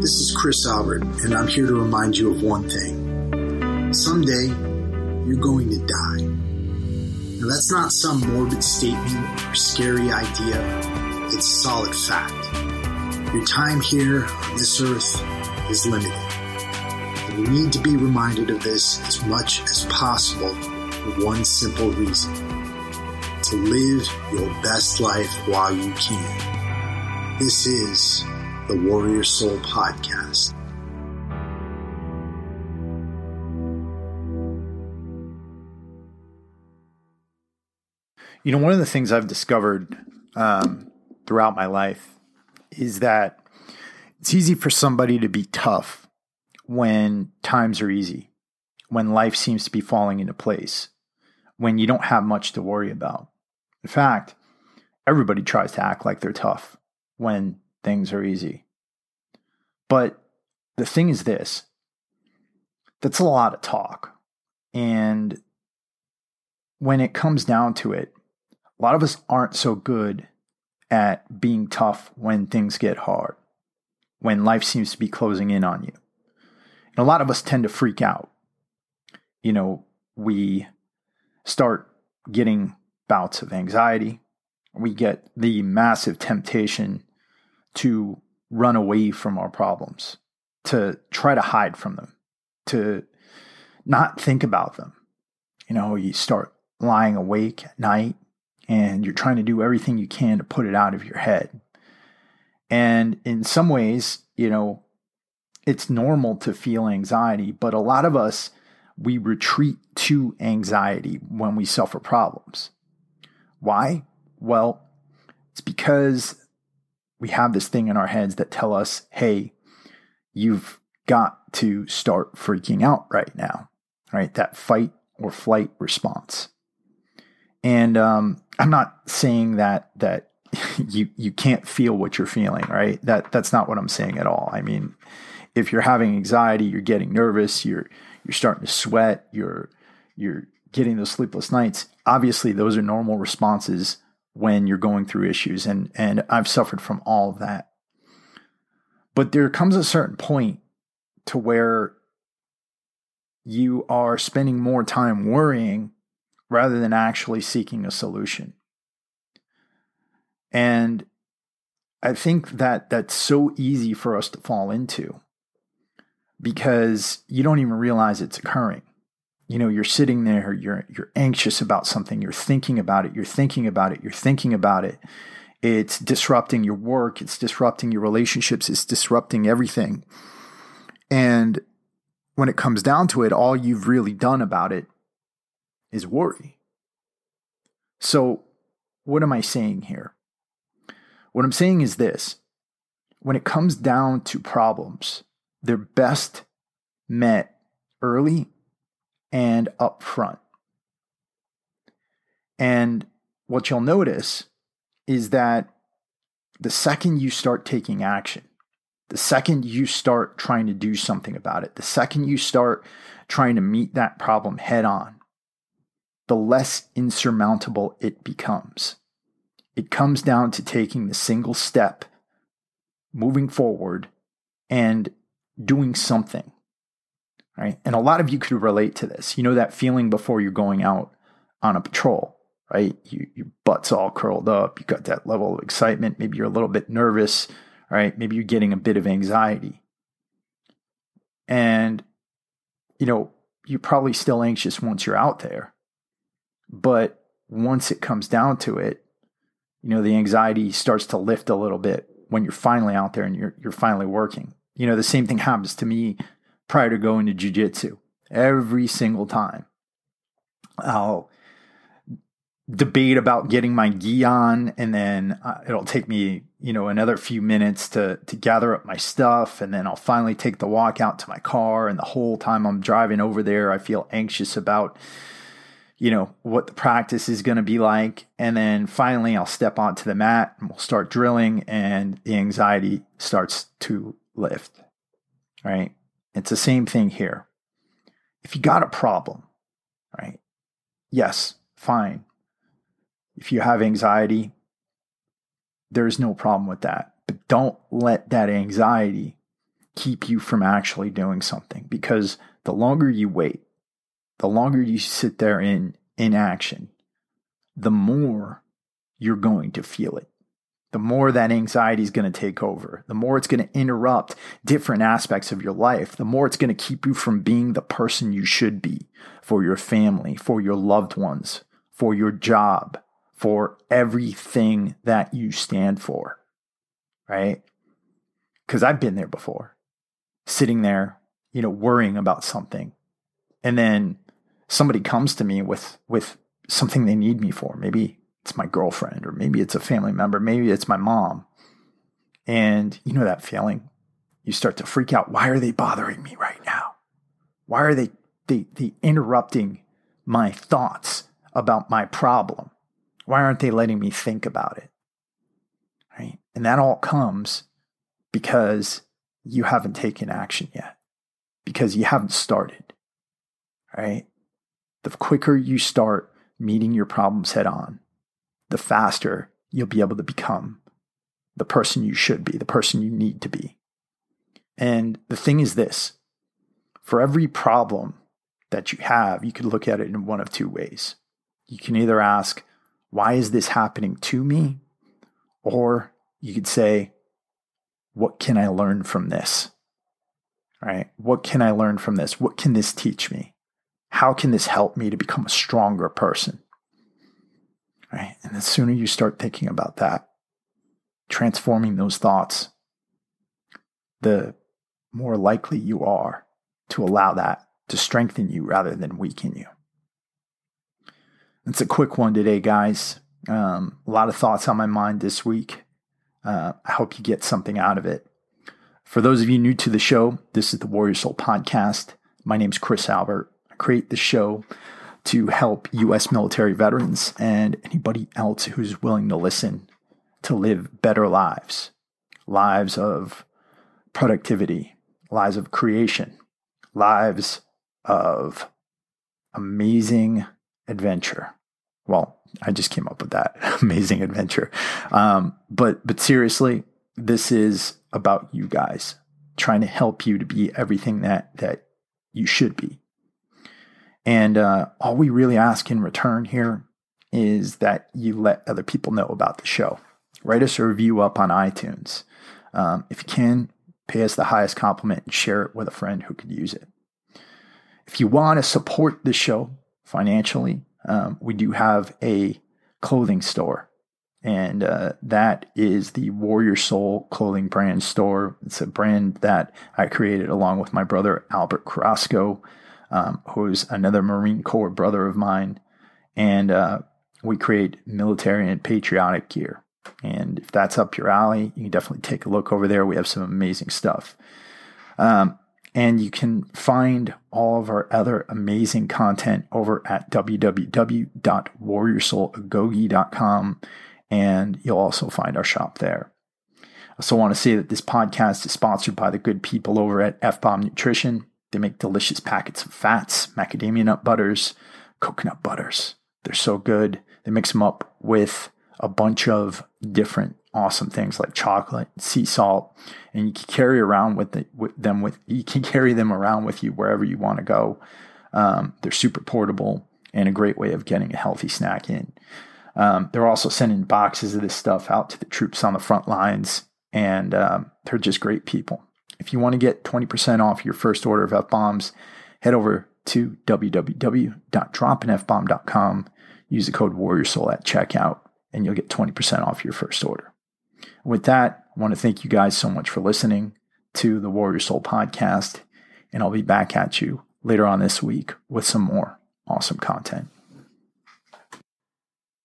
This is Chris Albert, and I'm here to remind you of one thing. Someday, you're going to die. Now, that's not some morbid statement or scary idea. It's solid fact. Your time here on this earth is limited. And you need to be reminded of this as much as possible for one simple reason. To live your best life while you can. This is the Warrior Soul Podcast. You know, one of the things I've discovered throughout my life is that it's easy for somebody to be tough when times are easy, when life seems to be falling into place, when you don't have much to worry about. In fact, everybody tries to act like they're tough when things are easy. But the thing is this, that's a lot of talk. And when it comes down to it, a lot of us aren't so good at being tough when things get hard, when life seems to be closing in on you. And a lot of us tend to freak out. You know, we start getting bouts of anxiety. We get the massive temptation to run away from our problems, to try to hide from them, to not think about them. You know, you start lying awake at night and you're trying to do everything you can to put it out of your head. And in some ways, you know, it's normal to feel anxiety, but a lot of us, we retreat to anxiety when we suffer problems. Why? Well, it's because we have this thing in our heads that tell us, hey, you've got to start freaking out right now, right? That fight or flight response. And I'm not saying that you can't feel what you're feeling, right? That's not what I'm saying at all. I mean, if you're having anxiety, you're getting nervous, you're starting to sweat, you're getting those sleepless nights. Obviously, those are normal responses when you're going through issues, and I've suffered from all of that. But there comes a certain point to where you are spending more time worrying rather than actually seeking a solution. And I think that that's so easy for us to fall into because you don't even realize it's occurring. You know, you're sitting there, you're anxious about something, you're thinking about it, you're thinking about it, you're thinking about it. It's disrupting your work, it's disrupting your relationships, it's disrupting everything. And when it comes down to it, all you've really done about it is worry. So what am I saying here? What I'm saying is this. When it comes down to problems, they're best met early and up front. And what you'll notice is that the second you start taking action, the second you start trying to do something about it, the second you start trying to meet that problem head on, the less insurmountable it becomes. It comes down to taking the single step, moving forward, and doing something. Right? And a lot of you could relate to this. You know that feeling before you're going out on a patrol, right? Your butt's all curled up. You got that level of excitement. Maybe you're a little bit nervous, right? Maybe you're getting a bit of anxiety. And, you know, you're probably still anxious once you're out there. But once it comes down to it, you know, the anxiety starts to lift a little bit when you're finally out there and you're finally working. You know, the same thing happens to me prior to going to jiu-jitsu. Every single time I'll debate about getting my gi on, and then it'll take me, you know, another few minutes to gather up my stuff, and then I'll finally take the walk out to my car, and the whole time I'm driving over there, I feel anxious about, you know, what the practice is going to be like, and then finally I'll step onto the mat, and we'll start drilling, and the anxiety starts to lift, right? It's the same thing here. If you got a problem, right? Yes, fine. If you have anxiety, there's no problem with that. But don't let that anxiety keep you from actually doing something, because the longer you wait, the longer you sit there in inaction, the more you're going to feel it. The more that anxiety is going to take over, the more it's going to interrupt different aspects of your life, the more it's going to keep you from being the person you should be for your family, for your loved ones, for your job, for everything that you stand for, right? Because I've been there before, sitting there, worrying about something. And then somebody comes to me with something they need me for. Maybe it's my girlfriend, or maybe it's a family member, maybe it's my mom. And you know that feeling. You start to freak out. Why are they bothering me right now? Why are they interrupting my thoughts about my problem? Why aren't they letting me think about it? Right? And that all comes because you haven't taken action yet, because you haven't started. Right? The quicker you start meeting your problems head on, the faster you'll be able to become the person you should be, the person you need to be. And the thing is this: for every problem that you have, you could look at it in one of two ways. You can either ask, why is this happening to me? Or you could say, what can I learn from this? Right? What can I learn from this? What can this teach me? How can this help me to become a stronger person? Right? And the sooner you start thinking about that, transforming those thoughts, the more likely you are to allow that to strengthen you rather than weaken you. It's a quick one today, guys. A lot of thoughts on my mind this week. I hope you get something out of it. For those of you new to the show, this is the Warrior Soul Podcast. My name's Chris Albert. I create the show to help U.S. military veterans and anybody else who's willing to listen to live better lives. Lives of productivity, lives of creation, lives of amazing adventure. Well, I just came up with that, amazing adventure. But seriously, this is about you guys, trying to help you to be everything that you should be. And all we really ask in return here is that you let other people know about the show. Write us a review up on iTunes. If you can, pay us the highest compliment and share it with a friend who could use it. If you want to support the show financially, we do have a clothing store. And that is the Warrior Soul clothing brand store. It's a brand that I created along with my brother, Albert Carrasco, who's another Marine Corps brother of mine. And we create military and patriotic gear. And if that's up your alley, you can definitely take a look over there. We have some amazing stuff. And you can find all of our other amazing content over at www.warriorsoulagogi.com. And you'll also find our shop there. I also want to say that this podcast is sponsored by the good people over at F-Bomb Nutrition. They make delicious packets of fats, macadamia nut butters, coconut butters. They're so good. They mix them up with a bunch of different awesome things like chocolate, sea salt, and you can carry around you can carry them around with you wherever you want to go. They're super portable and a great way of getting a healthy snack in. They're also sending boxes of this stuff out to the troops on the front lines, and they're just great people. If you want to get 20% off your first order of F-Bombs, head over to www.droppinfbomb.com. Use the code WarriorSoul at checkout, and you'll get 20% off your first order. With that, I want to thank you guys so much for listening to the Warrior Soul Podcast, and I'll be back at you later on this week with some more awesome content.